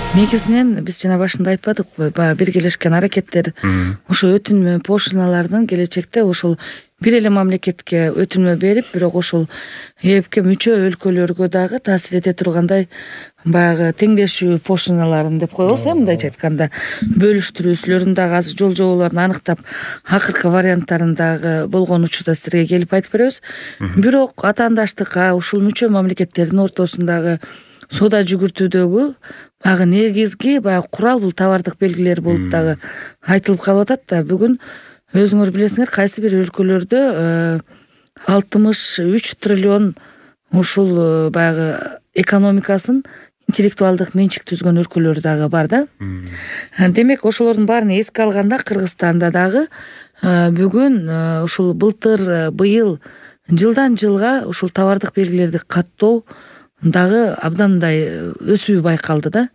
Негизинен биз жана башында айтпадыкпы, баягы биргелешкен аракеттер ошо өтүнмө пошуналардын келечекте ошол бир эле мамлекетке өтүнмө берип, бирок ошол ЭЭПке мүчө өлкөлөргө дагы таасир эте тургандай баягы теңдешүү пошуналарын деп коебуз, мындайча айтканда бөлүштүрүүсүлөрүн дагы азыр жол жоболорун аныктап, акыркы варианттарын дагы болгон учурда силерге келип айтып беребиз. Бирок атаандаштыкка ушул мүчө мамлекеттердин ортосундагы соода жүгүртүүдөгү баягы негизги баягы курал бул товардык белгилер болуп дагы айтылып калып атат да. Бүгүн өзүңөр билесиңер, кайсы бир өлкөлөрдө 63 триллион ушул баягы экономикасын интеллектуалдык менчик түзгөн өлкөлөр дагы бар да. Демек ошолордун баарын эске алганда Кыргызстанда дагы бүгүн ушул былтыр быйыл жылдан жылга ушул товардык белгилерди каттоо дагы абдан мындай өсүү байкалды да.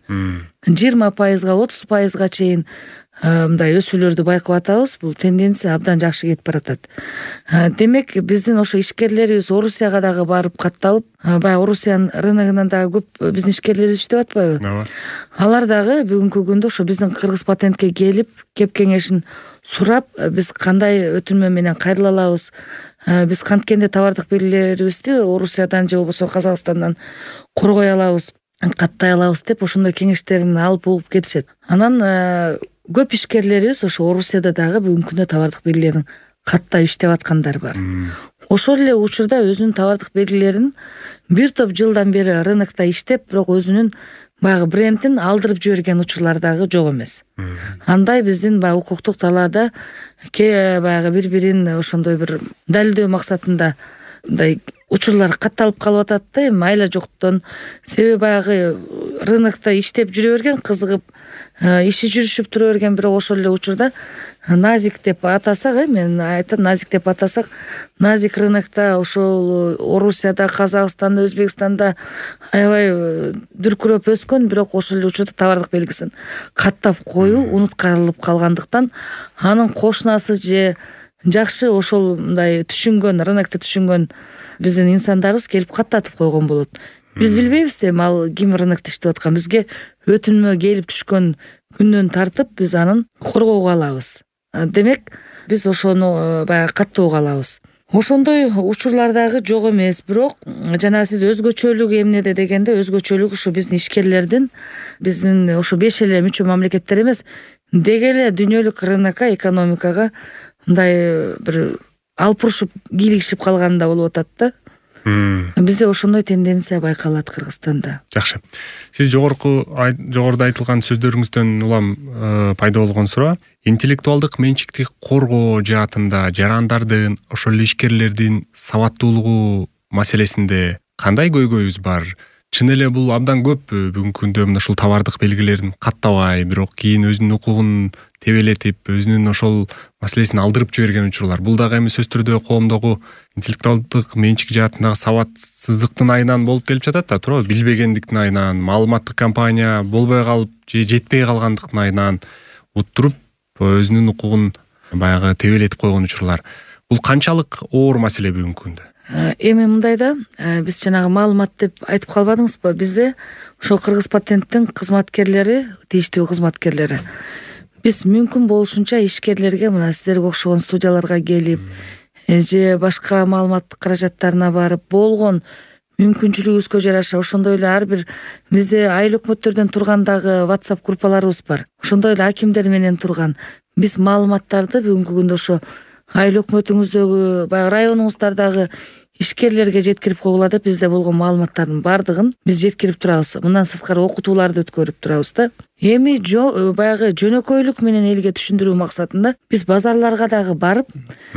20%, 30%га чейин мындай өсүүлөрдү байкап атабыз. Бул тенденция абдан жакшы кетип баратат. Демек биздин ошо ишкерлерибиз Орусияга дагы барып катталып, баягы Орусиянын рыногунан дагы көп биздин ишкерлерибиз иштеп атпайбы? Алар дагы бүгүнкү күндө ошо биздин Кыргыз патентке келип, кеп кеңешин сурап, биз кандай өтүнмө менен кайрыла алабыз, биз канткенде товардык белгилерибизди Орусиядан же болбосо Казакстандан коргой алабыз, каттай алабыз деп ошондой кеңештерин алып угуп кетишет. Анан көп ишкерлерибиз ошо Орусияда дагы бүгүнкү күндө товардык белгилерин каттап иштеп аткандар бар. Ошол эле учурда өзүнүн товардык белгилерин бир топ жылдан бери рынокто иштеп, бирок өзүнүн баягы брендин алдырып жиберген учурлар дагы жок эмес. Андай биздин баягы укуктук талаада баягы бири-бирин ошондой бир далилдөө максатында мындай учурлар катталып калып атат да, эми айла жоктон. Себеби баягы рынокто иштеп жүрө берген, кызыгып иши жүрүшүп тура берген, бирок ошол эле учурда назик деп атасак, мен айтам назик деп атасак, назик рынокто ошол Орусияда, Казакстанда, Өзбекстанда аябай дүркүрөп өскөн, бирок ошол эле учурда товардык белгисин каттап коюу унуткарылып калгандыктан анын кошунасы же жакшы ошол мындай түшүнгөн, рынокто түшүнгөн биздин инсандарыбыз келип каттатып койгон болот. Биз билбейбиз да, ал ким рынокто иштеп аткан. Бизге өтүнмө келип түшкөн күндөн тартып биз анын коргоого алабыз. Демек биз ошону баягы каттоого алабыз. Ошондой учурлар дагы жок эмес, бирок жана сиз өзгөчөлүгү эмнеде дегенде, өзгөчөлүгү ушу биздин ишкерлердин, биздин ошо 5 эле мүчө мамлекеттер эмес, деги эле дүйнөлүк рынокко, экономикага мындай бир алпурушуп кийлигишип калганда болуп атат да. Бизде ошондой тенденция байкалат Кыргызстанда. Жакшы. Сиз жогоруда айтылган сөздөрүңүздөн улам пайда болгон суроо, интеллектуалдык менчикти коргоо жаатында жарандардын, ошол ишкерлердин сабаттуулугу маселесинде кандай көйгөйүбүз бар? Чын эле бул абдан көп бүгүнкү күндө мына ушул товардык белгилерин каттабай, бирок кийин өзүнүн укугун тебелетип, өзүнүн ошол маселесин алдырып жиберген учурлар. Бул дагы эми сөз түрдө коомдогу интеллектуалдык менчик жаатындагы сабатсыздыктын айынан болуп келип жатат да, туурабы? Билбегендиктин айынан, маалыматтык компания болбой калып же жетпей калгандыктын айынан уттуруп, өзүнүн укугун баягы тебелетип койгон учурлар. Бул канчалык оор маселе бүгүнкү күндө? Эми мындай да, биз жанагы маалымат деп айтып калбадыңызбы? Бизде ошо Кыргыз патенттин кызматкерлери, тийиштүү кызматкерлери, биз мүмкүн болушунча ишкерлерге мына сиздерге окшогон студияларга келип, же башка маалыматтык каражаттарына барып, болгон мүмкүнчүлүгүбүзгө жараша ошондой эле ар бир бизде айыл өкмөттөрдөн тургандагы WhatsApp группаларыбыз бар. Ошондой эле акимдер менен турган биз маалыматтарды бүгүнкү күндө ошо айыл өкмөтүңүздөгү, баягы районуңуздардагы ишкерлерге жеткирип койгула деп бизде болгон маалыматтардын баардыгын биз жеткирип турабыз. Мындан сырткары окутууларды өткөрүп турабыз да. Эми баягы жөнөкөйлүк менен элге түшүндүрүү максатында биз базарларга дагы барып,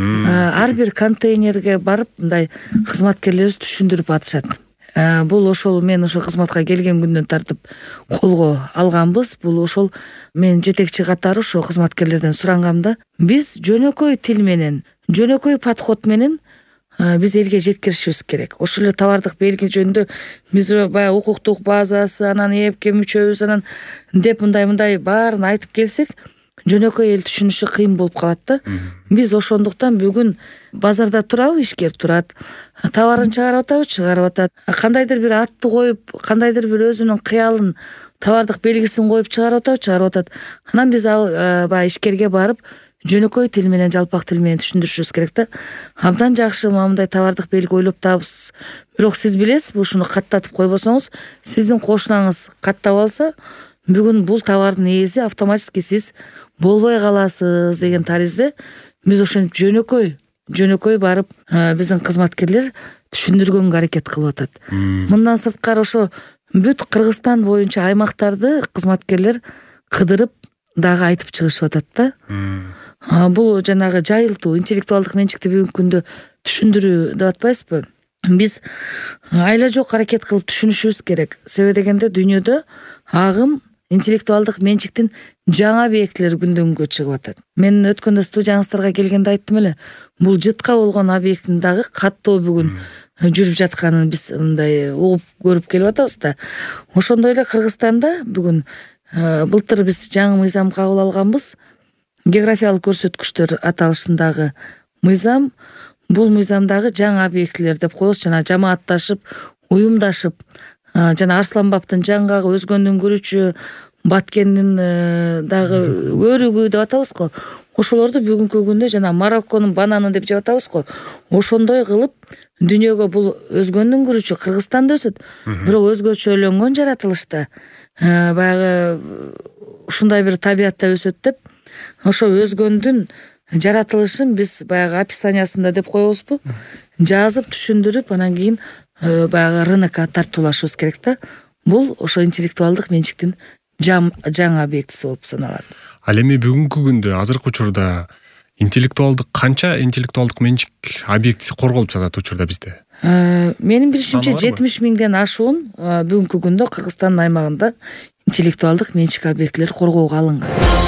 ар бир контейнерге барып, мындай кызматкерлерибиз түшүндүрүп атышат. Бул ошол мен ошо кызматка келген күндөн тартып колго алганбыз. Бул ошол мен жетекчи катары ошо кызматкерлерден сурангам да. Биз жөнөкөй тил менен, жөнөкөй подход менен биз элге жеткиришибиз керек. Ошол эле товардык белги жөнүндө биз баягы укуктук базасы, анан ЭЭПке мүчөбүз, анан деп мындай баарын айтып келсек, жөнөкөй эл түшүнүшү кыйын болуп калат да. Биз ошондуктан бүгүн базарда турабы, ишкер турат, товарын чыгарып атат, кандайдыр бир атты коюп, кандайдыр бир өзүнүн кыялын, товардык белгисин коюп чыгарып атат. Анан биз ал баягы ишкерге барып жөнөкөй тил менен, жалпак тил менен түшүндүрүшүбүз керек да. Абдан жакшы мындай товардык белги ойлоп табыпсыз. Бирок сиз билесизби, ушуну каттатып койбосоңуз, сиздин кошунаңыз каттап алса, бүгүн бул товардын ээси автоматически сиз болбой каласыз деген таризде биз ошентип жөнөкөй барып биздин кызматкерлер түшүндүргөнгө аракет кылып атат. Мындан сырткары ошо бүт Кыргызстан боюнча аймактарды кызматкерлер кыдырып дагы айтып чыгышып атат да. Бул жанагы жайылтуу, интеллектуалдык менчикти бүгүнкү күндө түшүндүрүү деп атпайсызбы? Биз айла жок аракет кылып түшүнүшүбүз керек. Себеби дегенде дүйнөдө агым интеллектуалдык менчиктин жаңа объектилери күндөн күнгө чыгып атат. Мен өткөндө студияңыздарга келгенде айттым эле, бул жытка болгон объекттин дагы каттоо бүгүн жүрүп жатканын биз мындай угуп көрүп келип атабыз да. Ошондой эле Кыргызстанда бүгүн былтыр биз жаңы мыйзам кабыл алганбыз. Географиялык көрсөткүчтөр аталышындагы мыйзам, бул мыйзамдагы жаңа объектилер деп коебуз, жана жамаатташып, уюмдашып, жана Арсланбаптын жаңгагы, өзгөндүн күрүчү, Баткендин дагы өрүгү деп атабыз го. Ошолорду бүгүнкү күндө жана Марокконун бананы деп жеп атабыз го. Ошондой кылып дүйнөгө бул өзгөндүн күрүчү Кыргызстанда өсөт, бирок өзгөчөлөнгөн жаратылышта баягы ушундай бир табиятта өсөт деп, ошо өзгөндүн жаратылышын биз баягы описаниясында деп коебузбу, жазып түшүндүрүп, анан кийин баягы рынокко тартуулашыбыз керек да. Бул ошо интеллектуалдык менчиктин жаңы объектиси болуп саналат. Ал эми бүгүнкү күндө, азыркы учурда канча интеллектуалдык менчик объектиси корголуп жатат учурда бизде? Менин билишимче 70 миңден ашуун бүгүнкү күндө Кыргызстандын аймагында интеллектуалдык менчик объектилери коргоого алынган.